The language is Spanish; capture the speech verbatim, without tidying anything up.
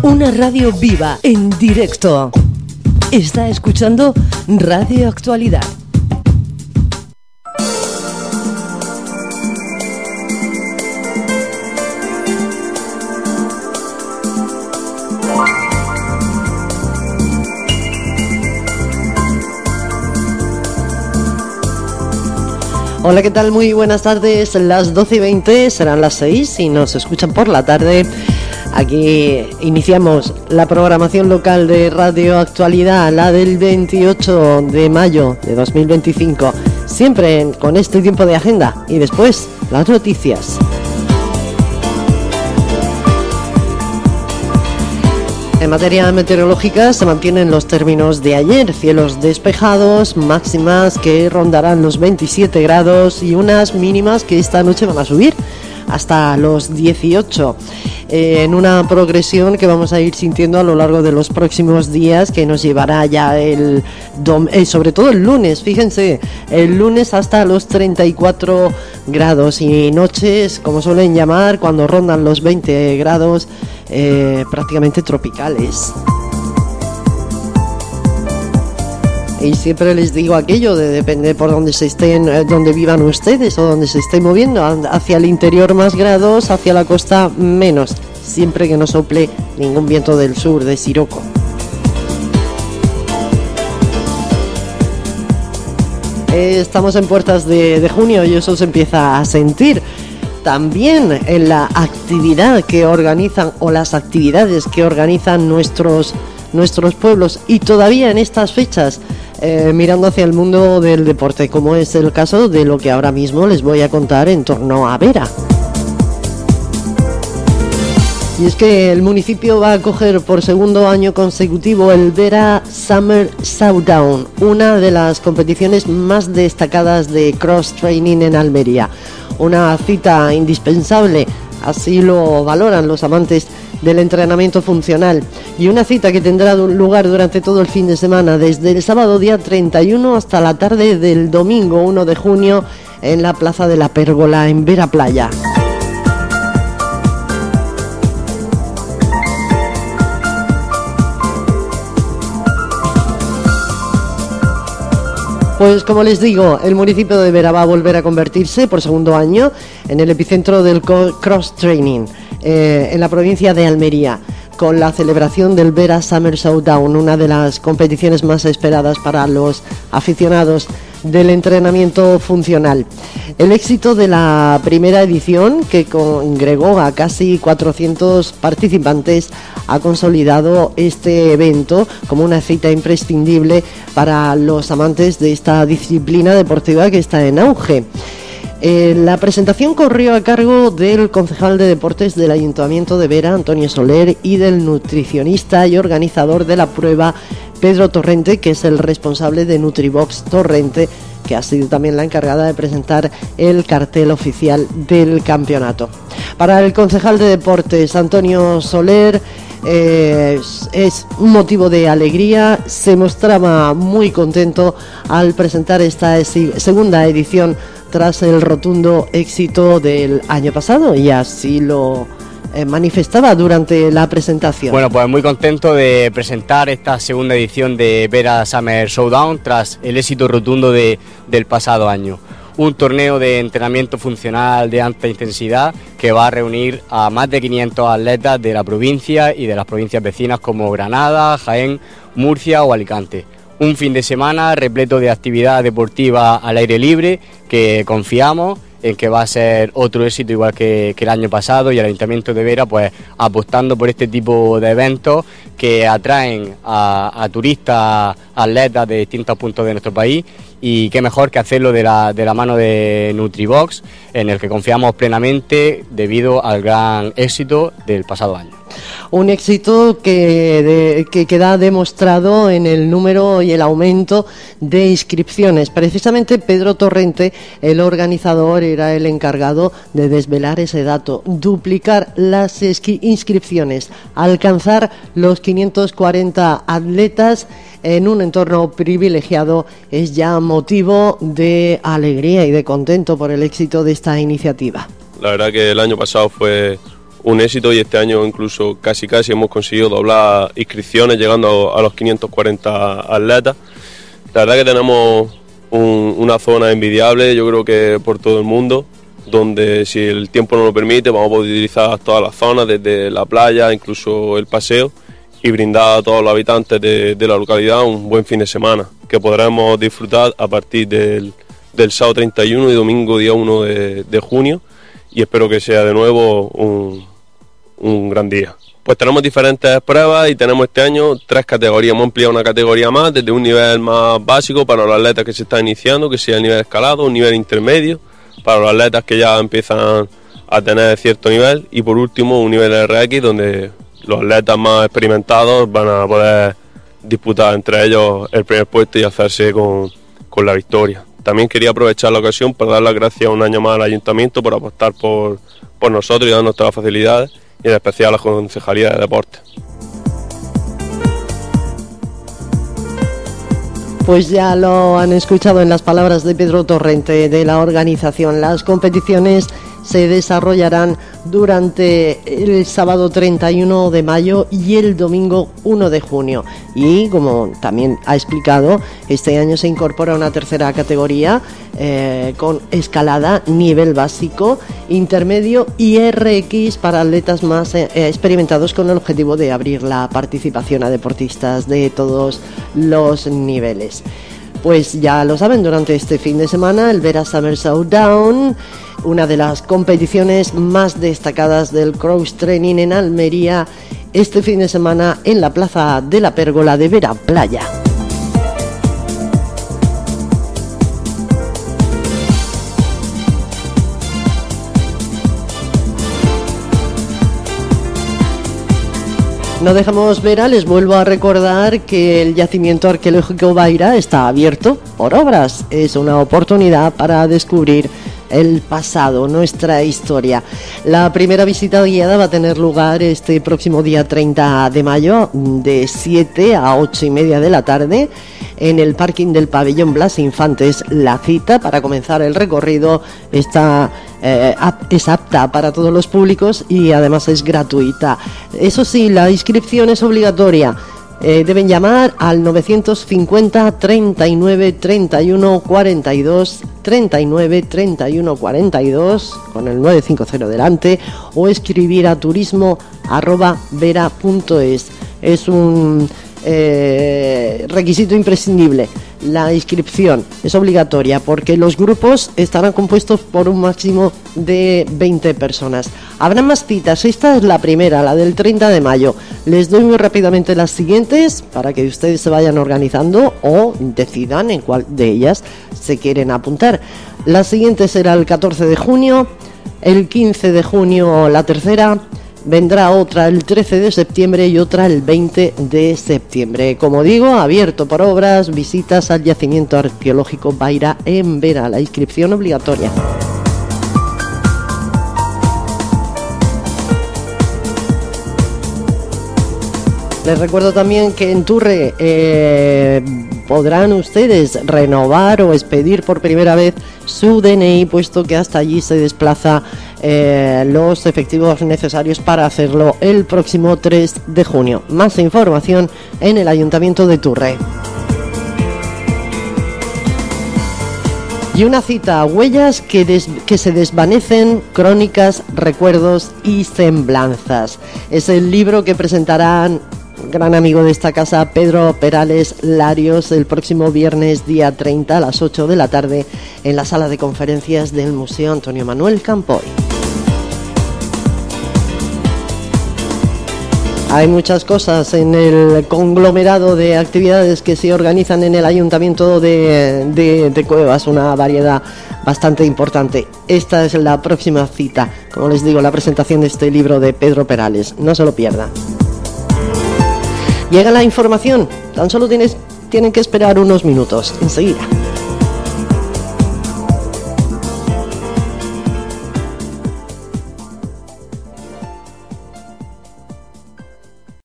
Una radio viva, en directo. Está escuchando Radio Actualidad. Hola, ¿qué tal? Muy buenas tardes. Las doce y veinte, serán las seis si nos escuchan por la tarde. Aquí iniciamos la programación local de Radio Actualidad, la del veintiocho de mayo de dos mil veinticinco. Siempre con este tiempo de agenda y después las noticias. En materia meteorológica se mantienen los términos de ayer, cielos despejados, máximas que rondarán los veintisiete grados y unas mínimas que esta noche van a subir hasta los dieciocho, eh, en una progresión que vamos a ir sintiendo a lo largo de los próximos días, que nos llevará ya el dom- eh, sobre todo el lunes, fíjense, el lunes hasta los treinta y cuatro grados, y noches, como suelen llamar, cuando rondan los veinte grados, eh, prácticamente tropicales. Y siempre les digo aquello de depende por donde se estén, eh, donde vivan ustedes o donde se estén moviendo, hacia el interior más grados, hacia la costa menos, siempre que no sople ningún viento del sur de Siroco. Eh, estamos en puertas de, de junio y eso se empieza a sentir. También en la actividad que organizan o las actividades que organizan nuestros nuestros pueblos, y todavía en estas fechas eh, mirando hacia el mundo del deporte, como es el caso de lo que ahora mismo les voy a contar en torno a Vera. Y es que el municipio va a acoger por segundo año consecutivo el Vera Summer Showdown, una de las competiciones más destacadas de cross training en Almería. Una cita indispensable, así lo valoran los amantes del entrenamiento funcional, y una cita que tendrá lugar durante todo el fin de semana, desde el sábado día treinta y uno hasta la tarde del domingo uno de junio en la Plaza de la Pérgola en Vera Playa. Pues como les digo, el municipio de Vera va a volver a convertirse por segundo año en el epicentro del cross training eh, en la provincia de Almería, con la celebración del Vera Summer Showdown, una de las competiciones más esperadas para los aficionados del entrenamiento funcional. El éxito de la primera edición, que congregó a casi cuatrocientos participantes, ha consolidado este evento como una cita imprescindible para los amantes de esta disciplina deportiva que está en auge. Eh, la presentación corrió a cargo del concejal de deportes del Ayuntamiento de Vera, Antonio Soler, y del nutricionista y organizador de la prueba, Pedro Torrente, que es el responsable de Nutribox Torrente, que ha sido también la encargada de presentar el cartel oficial del campeonato. Para el concejal de deportes, Antonio Soler, eh, es, es un motivo de alegría. Se mostraba muy contento al presentar esta segunda edición tras el rotundo éxito del año pasado, y así lo eh, manifestaba durante la presentación. Bueno, pues muy contento de presentar esta segunda edición de Vera Summer Showdown tras el éxito rotundo de, del pasado año. Un torneo de entrenamiento funcional de alta intensidad que va a reunir a más de quinientos atletas de la provincia y de las provincias vecinas como Granada, Jaén, Murcia o Alicante. Un fin de semana repleto de actividad deportiva al aire libre, que confiamos en que va a ser otro éxito igual que, que el año pasado, y el Ayuntamiento de Vera pues apostando por este tipo de eventos que atraen a, a turistas, atletas de distintos puntos de nuestro país, y qué mejor que hacerlo de la, de la mano de Nutribox, en el que confiamos plenamente debido al gran éxito del pasado año. Un éxito que, de, que queda demostrado en el número y el aumento de inscripciones. Precisamente Pedro Torrente, el organizador, era el encargado de desvelar ese dato, duplicar las inscripciones, alcanzar los quinientos cuarenta atletas en un entorno privilegiado, es ya motivo de alegría y de contento por el éxito de esta iniciativa. La verdad que el año pasado fue un éxito, y este año incluso casi casi hemos conseguido doblar inscripciones, llegando a, a los quinientos cuarenta atletas. La verdad que tenemos un, una zona envidiable, yo creo que por todo el mundo, donde si el tiempo nos lo permite vamos a poder utilizar todas las zonas, desde la playa, incluso el paseo, y brindar a todos los habitantes de, de la localidad un buen fin de semana, que podremos disfrutar a partir del, del sábado treinta y uno y domingo día uno de, de junio, y espero que sea de nuevo un, un gran día. Pues tenemos diferentes pruebas y tenemos este año tres categorías. Hemos ampliado una categoría más, desde un nivel más básico para los atletas que se están iniciando, que sea el nivel escalado, un nivel intermedio para los atletas que ya empiezan a tener cierto nivel, y por último un nivel R X, donde los atletas más experimentados van a poder disputar entre ellos el primer puesto y hacerse con, con la victoria. También quería aprovechar la ocasión para dar las gracias un año más al Ayuntamiento por apostar por, por nosotros y darnos todas las facilidades, y en especial a la Concejalía de Deportes. Pues ya lo han escuchado en las palabras de Pedro Torrente, de la organización. Las competiciones se desarrollarán durante el sábado treinta y uno de mayo y el domingo uno de junio. Y como también ha explicado, este año se incorpora una tercera categoría eh, con escalada, nivel básico, intermedio y R X para atletas más eh, experimentados, con el objetivo de abrir la participación a deportistas de todos los niveles. Pues ya lo saben, durante este fin de semana el Vera Summer Showdown, una de las competiciones más destacadas del cross training en Almería, este fin de semana en la plaza de la Pérgola de Vera Playa. No dejamos Vera, les vuelvo a recordar que el yacimiento arqueológico Baira está abierto por obras. Es una oportunidad para descubrir el pasado, nuestra historia. La primera visita guiada va a tener lugar este próximo día treinta de mayo, de siete a ocho y media de la tarde, en el parking del pabellón Blas Infantes. La cita para comenzar el recorrido está eh, es apta para todos los públicos y además es gratuita. Eso sí, la inscripción es obligatoria. Eh, deben llamar al novecientos cincuenta, treinta y nueve, treinta y uno, cuarenta y dos, treinta y nueve, treinta y uno, cuarenta y dos, con el nueve cinco cero delante, o escribir a turismo arroba vera punto es. Es un eh, requisito imprescindible. La inscripción es obligatoria porque los grupos estarán compuestos por un máximo de veinte personas. Habrá más citas, esta es la primera, la del treinta de mayo. Les doy muy rápidamente las siguientes para que ustedes se vayan organizando o decidan en cuál de ellas se quieren apuntar. La siguiente será el catorce de junio, el quince de junio la tercera. Vendrá otra el trece de septiembre y otra el veinte de septiembre. Como digo, abierto por obras, visitas al yacimiento arqueológico Baira en Vera, la inscripción obligatoria. Les recuerdo también que en Turre eh, podrán ustedes renovar o expedir por primera vez su D N I, puesto que hasta allí se desplaza eh, los efectivos necesarios para hacerlo el próximo tres de junio. Más información en el Ayuntamiento de Turre. Y una cita, huellas que, des, que se desvanecen, crónicas, recuerdos y semblanzas. Es el libro que presentarán gran amigo de esta casa, Pedro Perales Larios, el próximo viernes día treinta a las ocho de la tarde en la sala de conferencias del Museo Antonio Manuel Campoy. Hay muchas cosas en el conglomerado de actividades que se organizan en el Ayuntamiento de, de, de Cuevas, una variedad bastante importante. Esta es la próxima cita, como les digo, la presentación de este libro de Pedro Perales. No se lo pierdan. Llega la información, tan solo tienes, tienen que esperar unos minutos, enseguida.